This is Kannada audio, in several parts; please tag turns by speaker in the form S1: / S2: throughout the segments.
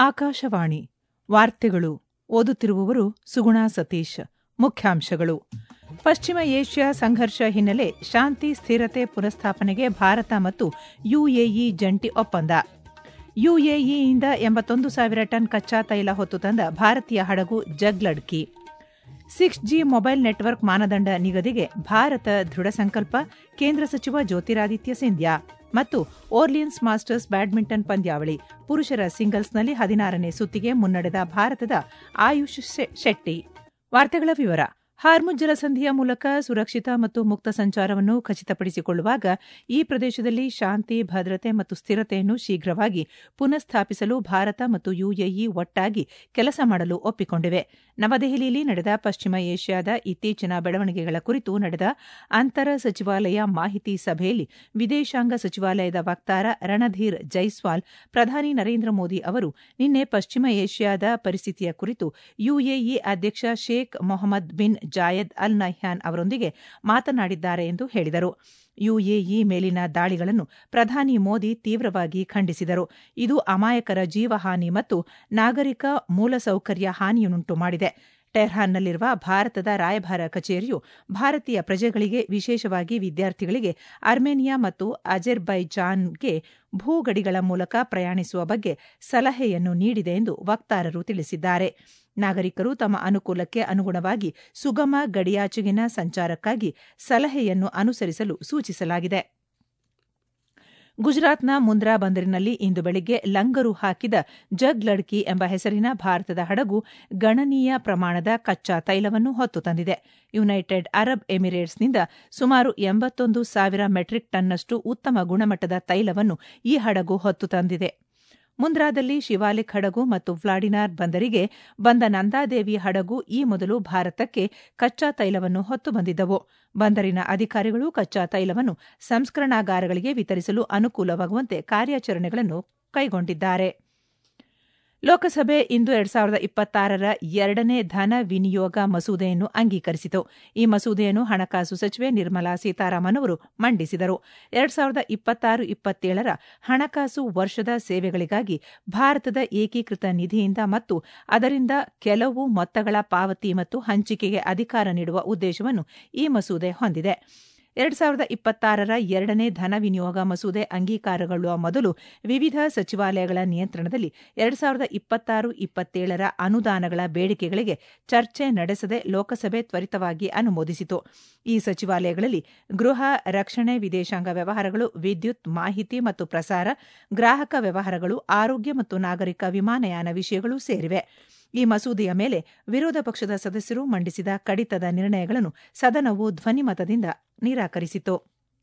S1: ಆಕಾಶವಾಣಿ ವಾರ್ತೆಗಳು ಓದುತ್ತಿರುವವರು ಸುಗುಣಾ ಸತೀಶ್. ಮುಖ್ಯಾಂಶಗಳು: ಪಶ್ಚಿಮ ಏಷ್ಯಾ ಸಂಘರ್ಷ ಹಿನ್ನೆಲೆ ಶಾಂತಿ ಸ್ಥಿರತೆ ಪುನಃಸ್ಥಾಪನೆಗೆ ಭಾರತ ಮತ್ತು ಯುಎಇ ಜಂಟಿ ಒಪ್ಪಂದ. ಯುಎಇಯಿಂದ 81,000 ಟನ್ ಕಚ್ಚಾ ತೈಲ ಹೊತ್ತು ತಂದ ಭಾರತೀಯ ಹಡಗು ಜಗ್ಲಡ್ಕಿ. 6G ಮೊಬೈಲ್ ನೆಟ್ವರ್ಕ್ ಮಾನದಂಡ ನಿಗದಿಗೆ ಭಾರತ ದೃಢ ಸಂಕಲ್ಪ, ಕೇಂದ್ರ ಸಚಿವ ಜ್ಯೋತಿರಾದಿತ್ಯ ಸಿಂಧ್ಯಾ. ಮತ್ತು ಓರ್ಲಿಯನ್ಸ್ ಮಾಸ್ಟರ್ಸ್ ಬ್ಯಾಡ್ಮಿಂಟನ್ ಪಂದ್ಯಾವಳಿ ಪುರುಷರ ಸಿಂಗಲ್ಸ್ನಲ್ಲಿ 16ನೇ ಸುತ್ತಿಗೆ ಮುನ್ನಡೆದ ಭಾರತದ ಆಯುಷ್ ಶೆಟ್ಟಿ. ವಾರ್ತೆಗಳ ವಿವರ. ಹಾರ್ಮುಜ್ ಜಲಸಂಧಿಯ ಮೂಲಕ ಸುರಕ್ಷಿತ ಮತ್ತು ಮುಕ್ತ ಸಂಚಾರವನ್ನು ಖಚಿತಪಡಿಸಿಕೊಳ್ಳುವಾಗ ಈ ಪ್ರದೇಶದಲ್ಲಿ ಶಾಂತಿ, ಭದ್ರತೆ ಮತ್ತು ಸ್ಥಿರತೆಯನ್ನು ಶೀಘ್ರವಾಗಿ ಪುನಃಸ್ಥಾಪಿಸಲು ಭಾರತ ಮತ್ತು ಯುಎಇ ಒಟ್ಟಾಗಿ ಕೆಲಸ ಮಾಡಲು ಒಪ್ಪಿಕೊಂಡಿವೆ. ನವದೆಹಲಿಯಲ್ಲಿ ನಡೆದ ಪಶ್ಚಿಮ ಏಷ್ಯಾದ ಇತ್ತೀಚಿನ ಬೆಳವಣಿಗೆಗಳ ಕುರಿತು ನಡೆದ ಅಂತರ ಸಚಿವಾಲಯ ಮಾಹಿತಿ ಸಭೆಯಲ್ಲಿ ವಿದೇಶಾಂಗ ಸಚಿವಾಲಯದ ವಕ್ತಾರ ರಣಧೀರ್ ಜೈಸ್ವಾಲ್ ಪ್ರಧಾನಿ ನರೇಂದ್ರ ಮೋದಿ ಅವರು ನಿನ್ನೆ ಪಶ್ಚಿಮ ಏಷ್ಯಾದ ಪರಿಸ್ಥಿತಿಯ ಕುರಿತು ಯುಎಇ ಅಧ್ಯಕ್ಷ Sheikh Mohammed bin Zayed Al Nahyan ಅವರೊಂದಿಗೆ ಮಾತನಾಡಿದ್ದಾರೆ ಎಂದು ಹೇಳಿದರು. ಯುಎಇ ಮೇಲಿನ ದಾಳಿಗಳನ್ನು ಪ್ರಧಾನಿ ಮೋದಿ ತೀವ್ರವಾಗಿ ಖಂಡಿಸಿದರು. ಇದು ಅಮಾಯಕರ ಜೀವಹಾನಿ ಮತ್ತು ನಾಗರಿಕ ಮೂಲಸೌಕರ್ಯ ಹಾನಿಯನ್ನುಂಟು ಮಾಡಿದೆ. ಟೆಹ್ರಾನ್ನಲ್ಲಿರುವ ಭಾರತದ ರಾಯಭಾರ ಕಚೇರಿಯು ಭಾರತೀಯ ಪ್ರಜೆಗಳಿಗೆ, ವಿಶೇಷವಾಗಿ ವಿದ್ಯಾರ್ಥಿಗಳಿಗೆ ಅರ್ಮೇನಿಯಾ ಮತ್ತು ಅಜರ್ಬೈಜಾನ್ಗೆ ಭೂಗಡಿಗಳ ಮೂಲಕ ಪ್ರಯಾಣಿಸುವ ಬಗ್ಗೆ ಸಲಹೆಯನ್ನು ನೀಡಿದೆ ಎಂದು ವಕ್ತಾರರು ತಿಳಿಸಿದ್ದಾರೆ. ನಾಗರಿಕರು ತಮ್ಮ ಅನುಕೂಲಕ್ಕೆ ಅನುಗುಣವಾಗಿ ಸುಗಮ ಗಡಿಯಾಚೆಗಿನ ಸಂಚಾರಕ್ಕಾಗಿ ಸಲಹೆಯನ್ನು ಅನುಸರಿಸಲು ಸೂಚಿಸಲಾಗಿದೆ. ಗುಜರಾತ್ನ ಮುಂದ್ರಾ ಬಂದರಿನಲ್ಲಿ ಇಂದು ಬೆಳಗ್ಗೆ ಲಂಗರು ಹಾಕಿದ ಜಗ್ಲಡ್ಕಿ ಎಂಬ ಹೆಸರಿನ ಭಾರತದ ಹಡಗು ಗಣನೀಯ ಪ್ರಮಾಣದ ಕಚ್ಚಾ ತೈಲವನ್ನು ಹೊತ್ತು ತಂದಿದೆ. ಯುನೈಟೆಡ್ ಅರಬ್ ಎಮಿರೇಟ್ಸ್ನಿಂದ ಸುಮಾರು 81,000 ಮೆಟ್ರಿಕ್ ಟನ್ನಷ್ಟು ಉತ್ತಮ ಗುಣಮಟ್ಟದ ತೈಲವನ್ನು ಈ ಹಡಗು ಹೊತ್ತು ತಂದಿದೆ. ಮುಂದ್ರಾದಲ್ಲಿ ಶಿವಾಲಿಕ್ ಹಡಗು ಮತ್ತು ವ್ಲಾಡಿನಾರ್ ಬಂದರಿಗೆ ಬಂದ ನಂದಾದೇವಿ ಹಡಗು ಈ ಮೊದಲು ಭಾರತಕ್ಕೆ ಕಚ್ಚಾ ತೈಲವನ್ನು ಹೊತ್ತು ಬಂದಿದ್ದವು. ಬಂದರಿನ ಅಧಿಕಾರಿಗಳು ಕಚ್ಚಾ ತೈಲವನ್ನು ಸಂಸ್ಕರಣಾಗಾರಗಳಿಗೆ ವಿತರಿಸಲು ಅನುಕೂಲವಾಗುವಂತೆ ಕಾರ್ಯಾಚರಣೆಗಳನ್ನು ಕೈಗೊಂಡಿದ್ದಾರೆ. ಲೋಕಸಭೆ ಇಂದು 2026ರ 2ನೇ ಧನ ವಿನಿಯೋಗ ಮಸೂದೆಯನ್ನು ಅಂಗೀಕರಿಸಿತು. ಈ ಮಸೂದೆಯನ್ನು ಹಣಕಾಸು ಸಚಿವೆ ನಿರ್ಮಲಾ ಸೀತಾರಾಮನ್ ಅವರು ಮಂಡಿಸಿದರು. 2026-27ರ ಹಣಕಾಸು ವರ್ಷದ ಸೇವೆಗಳಿಗಾಗಿ ಭಾರತದ ಏಕೀಕೃತ ನಿಧಿಯಿಂದ ಮತ್ತು ಅದರಿಂದ ಕೆಲವು ಮೊತ್ತಗಳ ಪಾವತಿ ಮತ್ತು ಹಂಚಿಕೆಗೆ ಅಧಿಕಾರ ನೀಡುವ ಉದ್ದೇಶವನ್ನು ಈ ಮಸೂದೆ ಹೊಂದಿದೆ. 2026ರ 2ನೇ ಧನ ವಿನಿಯೋಗ ಮಸೂದೆ ಅಂಗೀಕಾರಗೊಳ್ಳುವ ಮೊದಲು ವಿವಿಧ ಸಚಿವಾಲಯಗಳ ನಿಯಂತ್ರಣದಲ್ಲಿ 2026-27ರ ಅನುದಾನಗಳ ಬೇಡಿಕೆಗಳಿಗೆ ಚರ್ಚೆ ನಡೆಸದೆ ಲೋಕಸಭೆ ತ್ವರಿತವಾಗಿ ಅನುಮೋದಿಸಿತು. ಈ ಸಚಿವಾಲಯಗಳಲ್ಲಿ ಗೃಹ, ರಕ್ಷಣೆ, ವಿದೇಶಾಂಗ ವ್ಯವಹಾರಗಳು, ವಿದ್ಯುತ್, ಮಾಹಿತಿ ಮತ್ತು ಪ್ರಸಾರ, ಗ್ರಾಹಕ ವ್ಯವಹಾರಗಳು, ಆರೋಗ್ಯ ಮತ್ತು ನಾಗರಿಕ ವಿಮಾನಯಾನ ವಿಷಯಗಳು ಸೇರಿವೆ. ಈ ಮಸೂದೆಯ ಮೇಲೆ ವಿರೋಧ ಪಕ್ಷದ ಸದಸ್ಯರು ಮಂಡಿಸಿದ ಕಡಿತದ ನಿರ್ಣಯಗಳನ್ನು ಸದನವು ಧ್ವನಿಮತದಿಂದ ನಿರಾಕರಿಸಿತು.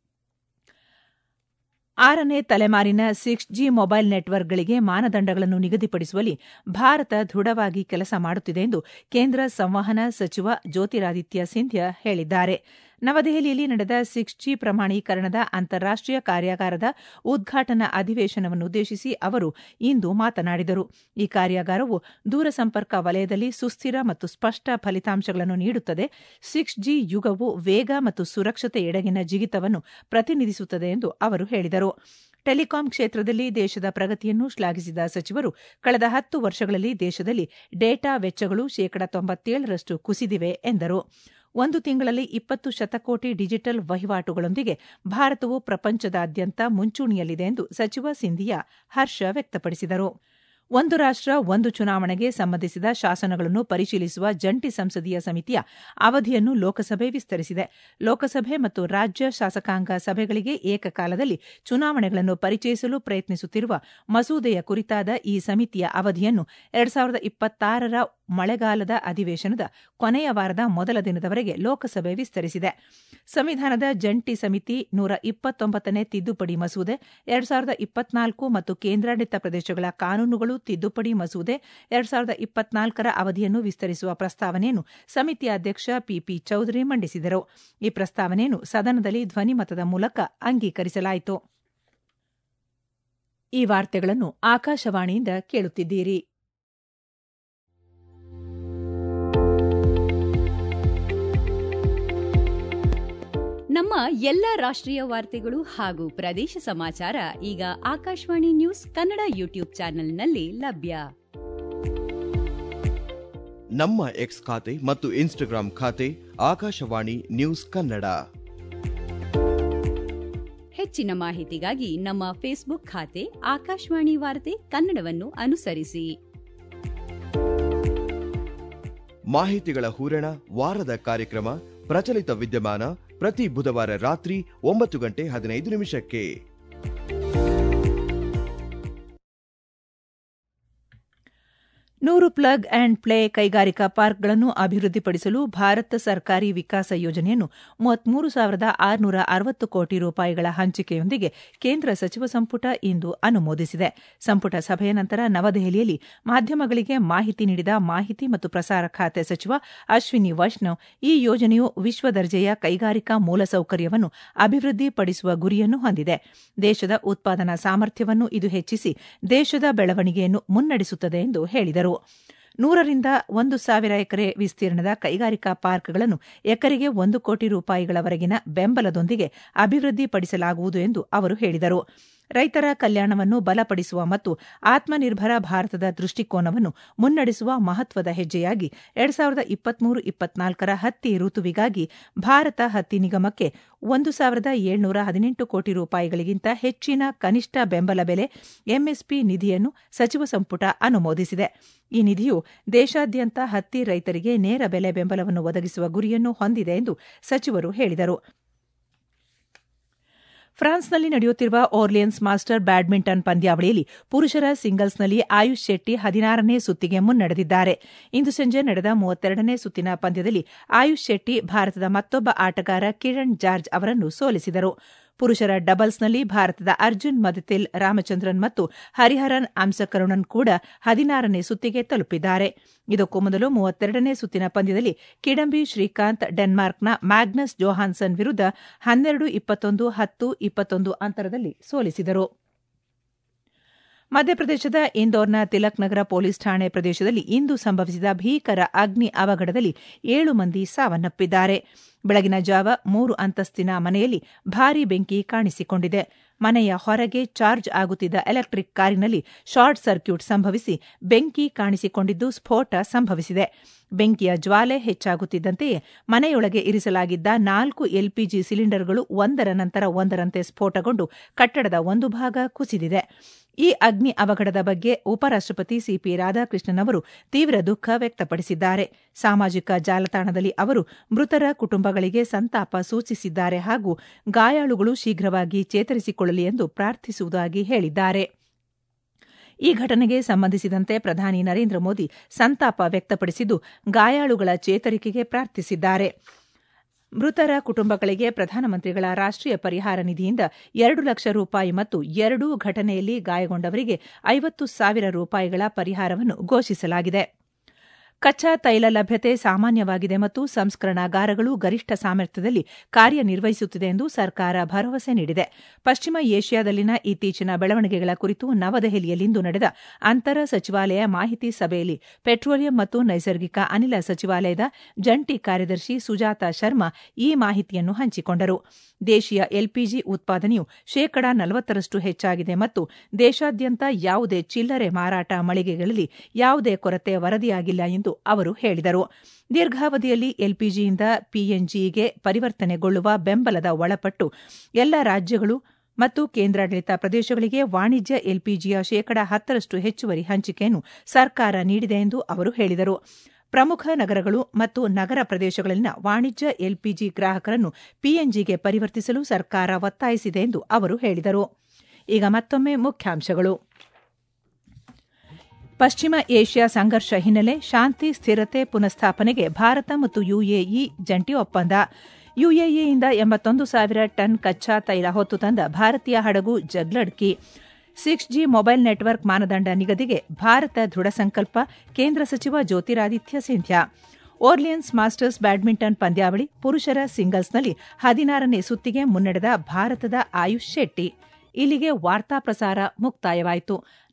S1: 6ನೇ ತಲೆಮಾರಿನ 6G ಮೊಬೈಲ್ ನೆಟ್ವರ್ಕ್ಗಳಿಗೆ ಮಾನದಂಡಗಳನ್ನು ನಿಗದಿಪಡಿಸುವಲ್ಲಿ ಭಾರತ ದೃಢವಾಗಿ ಕೆಲಸ ಮಾಡುತ್ತಿದೆ ಎಂದು ಕೇಂದ್ರ ಸಂವಹನ ಸಚಿವ ಜ್ಯೋತಿರಾದಿತ್ಯ ಸಿಂಧ್ಯಾ ಹೇಳಿದ್ದಾರೆ. ನವದೆಹಲಿಯಲ್ಲಿ ನಡೆದ 6G ಪ್ರಮಾಣೀಕರಣದ ಅಂತಾರಾಷ್ಟೀಯ ಕಾರ್ಯಾಗಾರದ ಉದ್ಘಾಟನಾ ಅಧಿವೇಶನವನ್ನುದ್ದೇಶಿಸಿ ಅವರು ಇಂದು ಮಾತನಾಡಿದರು. ಈ ಕಾರ್ಯಾಗಾರವು ದೂರಸಂಪರ್ಕ ವಲಯದಲ್ಲಿ ಸುಸ್ಥಿರ ಮತ್ತು ಸ್ಪಷ್ಟ ಫಲಿತಾಂಶಗಳನ್ನು ನೀಡುತ್ತದೆ. 6G ಯುಗವು ವೇಗ ಮತ್ತು ಸುರಕ್ಷತೆಯೆಡೆಗಿನ ಜಿಗಿತವನ್ನು ಪ್ರತಿನಿಧಿಸುತ್ತದೆ ಎಂದು ಅವರು ಹೇಳಿದರು. ಟೆಲಿಕಾಂ ಕ್ಷೇತ್ರದಲ್ಲಿ ದೇಶದ ಪ್ರಗತಿಯನ್ನು ಶ್ಲಾಘಿಸಿದ ಸಚಿವರು ಕಳೆದ 10 ವರ್ಷಗಳಲ್ಲಿ ದೇಶದಲ್ಲಿ ಡೇಟಾ ವೆಚ್ಚಗಳು 97% ಕುಸಿದಿವೆ ಎಂದರು. ಒಂದು ತಿಂಗಳಲ್ಲಿ 20 ಶತಕೋಟಿ ಡಿಜಿಟಲ್ ವಹಿವಾಟುಗಳೊಂದಿಗೆ ಭಾರತವು ಪ್ರಪಂಚದಾದ್ಯಂತ ಮುಂಚೂಣಿಯಲ್ಲಿದೆ ಎಂದು ಸಚಿವ ಸಿಂಧಿಯಾ ಹರ್ಷ ವ್ಯಕ್ತಪಡಿಸಿದರು. ಒಂದು ರಾಷ್ಟ್ರ ಒಂದು ಚುನಾವಣೆಗೆ ಸಂಬಂಧಿಸಿದ ಶಾಸನಗಳನ್ನು ಪರಿಶೀಲಿಸುವ ಜಂಟಿ ಸಂಸದೀಯ ಸಮಿತಿಯ ಅವಧಿಯನ್ನು ಲೋಕಸಭೆ ವಿಸ್ತರಿಸಿದೆ. ಲೋಕಸಭೆ ಮತ್ತು ರಾಜ್ಯ ಶಾಸಕಾಂಗ ಸಭೆಗಳಿಗೆ ಏಕಕಾಲದಲ್ಲಿ ಚುನಾವಣೆಗಳನ್ನು ಪರಿಚಯಿಸಲು ಪ್ರಯತ್ನಿಸುತ್ತಿರುವ ಮಸೂದೆಯ ಕುರಿತಾದ ಈ ಸಮಿತಿಯ ಅವಧಿಯನ್ನು 2026ರ ಮಳೆಗಾಲದ ಅಧಿವೇಶನದ ಕೊನೆಯ ವಾರದ ಮೊದಲ ದಿನದವರೆಗೆ ಲೋಕಸಭೆ ವಿಸ್ತರಿಸಿದೆ. ಸಂವಿಧಾನದ ಜಂಟಿ ಸಮಿತಿ 129ನೇ ತಿದ್ದುಪಡಿ ಮಸೂದೆ, 2024 ಮತ್ತು ಕೇಂದ್ರಾಡಳಿತ ಪ್ರದೇಶಗಳ ಕಾನೂನುಗಳು ತಿದ್ದುಪಡಿ ಮಸೂದೆ 2024ರ ಅವಧಿಯನ್ನು ವಿಸ್ತರಿಸುವ ಪ್ರಸ್ತಾವನೆಯನ್ನು ಸಮಿತಿಯ ಅಧ್ಯಕ್ಷ ಪಿಪಿ ಚೌಧರಿ ಮಂಡಿಸಿದರು. ಈ ಪ್ರಸ್ತಾವನೆಯನ್ನು ಸದನದಲ್ಲಿ ಧ್ವನಿಮತದ ಮೂಲಕ ಅಂಗೀಕರಿಸಲಾಯಿತು. ಈ ವಾರ್ತೆಗಳನ್ನು ಆಕಾಶವಾಣಿಯಿಂದ ಕೇಳುತ್ತಿದ್ದೀರಿ.
S2: ನಮ್ಮ ಎಲ್ಲ ರಾಷ್ಟ್ರೀಯ ವಾರ್ತೆಗಳು ಹಾಗೂ ಪ್ರದೇಶ ಸಮಾಚಾರ ಈಗ ಆಕಾಶವಾಣಿ ನ್ಯೂಸ್ ಕನ್ನಡ ಯೂಟ್ಯೂಬ್ ಚಾನೆಲ್ನಲ್ಲಿ ಲಭ್ಯ.
S3: ನಮ್ಮ ಎಕ್ಸ್ ಖಾತೆ ಮತ್ತು ಇನ್ಸ್ಟಾಗ್ರಾಂ ಖಾತೆ ಆಕಾಶವಾಣಿ ನ್ಯೂಸ್ ಕನ್ನಡ.
S2: ಹೆಚ್ಚಿನ ಮಾಹಿತಿಗಾಗಿ ನಮ್ಮ ಫೇಸ್ಬುಕ್ ಖಾತೆ ಆಕಾಶವಾಣಿ ವಾರ್ತೆ ಕನ್ನಡವನ್ನು ಅನುಸರಿಸಿ.
S3: ಮಾಹಿತಿಗಳ ಹೂರಣ ವಾರದ ಕಾರ್ಯಕ್ರಮ ಪ್ರಚಲಿತ ವಿದ್ಯಮಾನ ಪ್ರತಿ ಬುಧವಾರ ರಾತ್ರಿ 9:15
S1: 100 ಪ್ಲಗ್ ಅಂಡ್ ಪ್ಲೇ ಕೈಗಾರಿಕಾ ಪಾರ್ಕ್ಗಳನ್ನು ಅಭಿವೃದ್ಧಿಪಡಿಸಲು ಭಾರತ ಸರ್ಕಾರಿ ವಿಕಾಸ ಯೋಜನೆಯನ್ನು 33,660 ಕೋಟಿ ರೂಪಾಯಿಗಳ ಹಂಚಿಕೆಯೊಂದಿಗೆ ಕೇಂದ್ರ ಸಚಿವ ಸಂಪುಟ ಇಂದು ಅನುಮೋದಿಸಿದೆ. ಸಂಪುಟ ಸಭೆಯ ನಂತರ ನವದೆಹಲಿಯಲ್ಲಿ ಮಾಧ್ಯಮಗಳಿಗೆ ಮಾಹಿತಿ ನೀಡಿದ ಮಾಹಿತಿ ಮತ್ತು ಪ್ರಸಾರ ಖಾತೆ ಸಚಿವ ಅಶ್ವಿನಿ ವೈಷ್ಣವ್, ಈ ಯೋಜನೆಯು ವಿಶ್ವ ದರ್ಜೆಯ ಕೈಗಾರಿಕಾ ಮೂಲಸೌಕರ್ಯವನ್ನು ಅಭಿವೃದ್ಧಿಪಡಿಸುವ ಗುರಿಯನ್ನು ಹೊಂದಿದೆ. ದೇಶದ ಉತ್ಪಾದನಾ ಸಾಮರ್ಥ್ಯವನ್ನು ಇದು ಹೆಚ್ಚಿಸಿ ದೇಶದ ಬೆಳವಣಿಗೆಯನ್ನು ಮುನ್ನಡೆಸುತ್ತದೆ ಎಂದು ಹೇಳಿದರು. 100ರಿಂದ 1,000 ಎಕರೆ ವಿಸ್ತೀರ್ಣದ ಕೈಗಾರಿಕಾ ಪಾರ್ಕ್ಗಳನ್ನು ಎಕರೆಗೆ 1 ಕೋಟಿ ರೂಪಾಯಿಗಳವರೆಗಿನ ಬೆಂಬಲದೊಂದಿಗೆ ಅಭಿವೃದ್ಧಿಪಡಿಸಲಾಗುವುದು ಎಂದು ಅವರು ಹೇಳಿದರು. ರೈತರ ಕಲ್ಯಾಣವನ್ನು ಬಲಪಡಿಸುವ ಮತ್ತು ಆತ್ಮನಿರ್ಭರ ಭಾರತದ ದೃಷ್ಟಿಕೋನವನ್ನು ಮುನ್ನಡೆಸುವ ಮಹತ್ವದ ಹೆಜ್ಜೆಯಾಗಿ 2023-24 ಹತ್ತಿ ಋತುವಿಗಾಗಿ ಭಾರತ ಹತ್ತಿ ನಿಗಮಕ್ಕೆ 1,718 ಕೋಟಿ ರೂಪಾಯಿಗಳಿಗಿಂತ ಹೆಚ್ಚಿನ ಕನಿಷ್ಠ ಬೆಂಬಲ ಬೆಲೆ ಎಂಎಸ್ಪಿ ನಿಧಿಯನ್ನು ಸಚಿವ ಸಂಪುಟ ಅನುಮೋದಿಸಿದೆ. ಈ ನಿಧಿಯು ದೇಶಾದ್ಯಂತ ಹತ್ತಿ ರೈತರಿಗೆ ನೇರ ಬೆಲೆ ಬೆಂಬಲವನ್ನು ಒದಗಿಸುವ ಗುರಿಯನ್ನು ಹೊಂದಿದೆ ಎಂದು ಸಚಿವರು ಹೇಳಿದರು. ಫ್ರಾನ್ಸ್ನಲ್ಲಿ ನಡೆಯುತ್ತಿರುವ ಓರ್ಲಿಯನ್ಸ್ ಮಾಸ್ಟರ್ ಬ್ಯಾಡ್ಮಿಂಟನ್ ಪಂದ್ಯಾವಳಿಯಲ್ಲಿ ಪುರುಷರ ಸಿಂಗಲ್ಸ್ನಲ್ಲಿ ಆಯುಷ್ ಶೆಟ್ಟಿ 16ನೇ ಸುತ್ತಿಗೆ ಮುನ್ನಡೆದಿದ್ದಾರೆ. ಇಂದು ಸಂಜೆ ನಡೆದ 32ನೇ ಸುತ್ತಿನ ಪಂದ್ಯದಲ್ಲಿ ಆಯುಷ್ ಶೆಟ್ಟಿ ಭಾರತದ ಮತ್ತೊಬ್ಬ ಆಟಗಾರ ಕಿರಣ್ ಜಾರ್ಜ್ ಅವರನ್ನು ಸೋಲಿಸಿದರು. ಪುರುಷರ ಡಬಲ್ಸ್ನಲ್ಲಿ ಭಾರತದ ಅರ್ಜುನ್ ಮದಿತಿಲ್ ರಾಮಚಂದ್ರನ್ ಮತ್ತು ಹರಿಹರನ್ ಅಂಸಕರುಣನ್ ಕೂಡ 16ನೇ ಸುತ್ತಿಗೆ ತಲುಪಿದ್ದಾರೆ. ಇದಕ್ಕೂ ಮೊದಲು 32ನೇ ಸುತ್ತಿನ ಪಂದ್ಯದಲ್ಲಿ ಕಿಡಂಬಿ ಶ್ರೀಕಾಂತ್ ಡೆನ್ಮಾರ್ಕ್ನ ಮ್ಯಾಗ್ನಸ್ ಜೋಹಾನ್ಸನ್ ವಿರುದ್ಧ 12-21, 10-21 ಅಂತರದಲ್ಲಿ ಸೋಲಿಸಿದರು. ಮಧ್ಯಪ್ರದೇಶದ ಇಂದೋರ್ನ ತಿಲಕ್ ನಗರ ಪೊಲೀಸ್ ಠಾಣೆ ಪ್ರದೇಶದಲ್ಲಿ ಇಂದು ಸಂಭವಿಸಿದ ಭೀಕರ ಅಗ್ನಿ ಅವಘಡದಲ್ಲಿ 7 ಮಂದಿ ಸಾವನ್ನಪ್ಪಿದ್ದಾರೆ. ಬೆಳಗಿನ ಜಾವ 3 ಅಂತಸ್ತಿನ ಮನೆಯಲ್ಲಿ ಭಾರೀ ಬೆಂಕಿ ಕಾಣಿಸಿಕೊಂಡಿದೆ. ಮನೆಯ ಹೊರಗೆ ಚಾರ್ಜ್ ಆಗುತ್ತಿದ್ದ ಎಲೆಕ್ಟ್ರಿಕ್ ಕಾರಿನಲ್ಲಿ ಶಾರ್ಟ್ ಸರ್ಕ್ಯೂಟ್ ಸಂಭವಿಸಿ ಬೆಂಕಿ ಕಾಣಿಸಿಕೊಂಡಿದ್ದು ಸ್ಫೋಟ ಸಂಭವಿಸಿದೆ. ಬೆಂಕಿಯ ಜ್ವಾಲೆ ಹೆಚ್ಚಾಗುತ್ತಿದ್ದಂತೆಯೇ ಮನೆಯೊಳಗೆ ಇರಿಸಲಾಗಿದ್ದ 4 ಎಲ್ಪಿಜಿ ಸಿಲಿಂಡರ್ಗಳು ಒಂದರ ನಂತರ ಒಂದರಂತೆ ಸ್ಫೋಟಗೊಂಡು ಕಟ್ಟಡದ ಒಂದು ಭಾಗ ಕುಸಿದಿದೆ. ಈ ಅಗ್ನಿ ಅವಘಡದ ಬಗ್ಗೆ ಉಪರಾಷ್ಟಪತಿ ಸಿಪಿ ರಾಧಾಕೃಷ್ಣನ್ ಅವರು ತೀವ್ರ ದುಃಖ ವ್ಯಕ್ತಪಡಿಸಿದ್ದಾರೆ. ಸಾಮಾಜಿಕ ಜಾಲತಾಣದಲ್ಲಿ ಅವರು ಮೃತರ ಕುಟುಂಬಗಳಿಗೆ ಸಂತಾಪ ಸೂಚಿಸಿದ್ದಾರೆ ಹಾಗೂ ಗಾಯಾಳುಗಳು ಶೀಘ್ರವಾಗಿ ಚೇತರಿಸಿಕೊಳ್ಳಲಿ ಎಂದು ಪ್ರಾರ್ಥಿಸುವುದಾಗಿ ಹೇಳಿದ್ದಾರೆ. ಈ ಘಟನೆಗೆ ಸಂಬಂಧಿಸಿದಂತೆ ಪ್ರಧಾನಿ ನರೇಂದ್ರ ಮೋದಿ ಸಂತಾಪ ವ್ಯಕ್ತಪಡಿಸಿದ್ದು, ಗಾಯಾಳುಗಳ ಚೇತರಿಕೆಗೆ ಪ್ರಾರ್ಥಿಸಿದ್ದಾರೆ. ಮೃತರ ಕುಟುಂಬಗಳಿಗೆ ಪ್ರಧಾನಮಂತ್ರಿಗಳ ರಾಷ್ಟೀಯ ಪರಿಹಾರ ನಿಧಿಯಿಂದ 2 ಲಕ್ಷ ರೂಪಾಯಿ ಮತ್ತು ಎರಡೂ ಘಟನೆಯಲ್ಲಿ ಗಾಯಗೊಂಡವರಿಗೆ 50,000 ರೂಪಾಯಿಗಳ ಪರಿಹಾರವನ್ನು ಘೋಷಿಸಲಾಗಿದೆ. ಕಚ್ಚಾ ತೈಲ ಲಭ್ಯತೆ ಸಾಮಾನ್ಯವಾಗಿದೆ ಮತ್ತು ಸಂಸ್ಕರಣಾಗಾರಗಳು ಗರಿಷ್ಠ ಸಾಮರ್ಥ್ಯದಲ್ಲಿ ಕಾರ್ಯನಿರ್ವಹಿಸುತ್ತಿದೆ ಎಂದು ಸರ್ಕಾರ ಭರವಸೆ ನೀಡಿದೆ. ಪಶ್ಚಿಮ ಏಷ್ಯಾದಲ್ಲಿನ ಇತ್ತೀಚಿನ ಬೆಳವಣಿಗೆಗಳ ಕುರಿತು ನವದೆಹಲಿಯಲ್ಲಿಂದು ನಡೆದ ಅಂತರ ಸಚಿವಾಲಯ ಮಾಹಿತಿ ಸಭೆಯಲ್ಲಿ ಪೆಟ್ರೋಲಿಯಂ ಮತ್ತು ನೈಸರ್ಗಿಕ ಅನಿಲ ಸಚಿವಾಲಯದ ಜಂಟಿ ಕಾರ್ಯದರ್ಶಿ ಸುಜಾತಾ ಶರ್ಮಾ ಈ ಮಾಹಿತಿಯನ್ನು ಹಂಚಿಕೊಂಡರು. ದೇಶೀಯ ಎಲ್ಪಿಜಿ ಉತ್ಪಾದನೆಯು 40% ಹೆಚ್ಚಾಗಿದೆ ಮತ್ತು ದೇಶಾದ್ಯಂತ ಯಾವುದೇ ಚಿಲ್ಲರೆ ಮಾರಾಟ ಮಳಿಗೆಗಳಲ್ಲಿ ಯಾವುದೇ ಕೊರತೆ ವರದಿಯಾಗಿಲ್ಲ ಎಂದು ಅವರು ಹೇಳಿದರು. ದೀರ್ಘಾವಧಿಯಲ್ಲಿ ಎಲ್ಪಿಜಿಯಿಂದ ಪಿಎನ್ಜಿಗೆ ಪರಿವರ್ತನೆಗೊಳ್ಳುವ ಬೆಂಬಲದ ಒಳಪಟ್ಟು ಎಲ್ಲ ರಾಜ್ಯಗಳು ಮತ್ತು ಕೇಂದ್ರಾಡಳಿತ ಪ್ರದೇಶಗಳಿಗೆ ವಾಣಿಜ್ಯ ಎಲ್ಪಿಜಿಯ 10% ಹೆಚ್ಚುವರಿ ಹಂಚಿಕೆಯನ್ನು ಸರ್ಕಾರ ನೀಡಿದೆ ಎಂದು ಅವರು ಹೇಳಿದರು. ಪ್ರಮುಖ ನಗರಗಳು ಮತ್ತು ನಗರ ಪ್ರದೇಶಗಳಲ್ಲಿನ ವಾಣಿಜ್ಯ ಎಲ್ಪಿಜಿ ಗ್ರಾಹಕರನ್ನು ಪಿಎನ್ಜಿಗೆ ಪರಿವರ್ತಿಸಲು ಸರ್ಕಾರ ಒತ್ತಾಯಿಸಿದೆ ಎಂದು ಅವರು ಹೇಳಿದರು. ಈಗ ಮತ್ತೊಮ್ಮೆ ಮುಖ್ಯಾಂಶಗಳು. ಪಶ್ಚಿಮ ಏಷ್ಯಾ ಸಂಘರ್ಷ ಹಿನ್ನೆಲೆ ಶಾಂತಿ ಸ್ಥಿರತೆ ಪುನಃಸ್ಥಾಪನೆಗೆ ಭಾರತ ಮತ್ತು ಯುಎಇ ಜಂಟಿ ಒಪ್ಪಂದ. ಯುಎಇಯಿಂದ 81,000 ಟನ್ ಕಚ್ಚಾ ತೈಲ ಹೊತ್ತು ತಂದ ಭಾರತೀಯ ಹಡಗು ಜಗ್ಲಡ್ಕಿ. 6G ಮೊಬೈಲ್ ನೆಟ್ವರ್ಕ್ ಮಾನದಂಡ ನಿಗದಿಗೆ ಭಾರತ ದೃಢ ಸಂಕಲ್ಪ, ಕೇಂದ್ರ ಸಚಿವ Jyotiraditya Scindia. Orleans Masters badminton ಪಂದ್ಯಾವಳಿ ಪುರುಷರ ಸಿಂಗಲ್ಸ್ನಲ್ಲಿ 16ನೇ ಸುತ್ತಿಗೆ ಮುನ್ನಡೆದ ಭಾರತದ ಆಯುಷ್ ಶೆಟ್ಟಿ. ಇಲ್ಲಿಗೆ ವಾರ್ತಾ ಪ್ರಸಾರ ಮುಕ್ತಾಯವಾಯಿತು.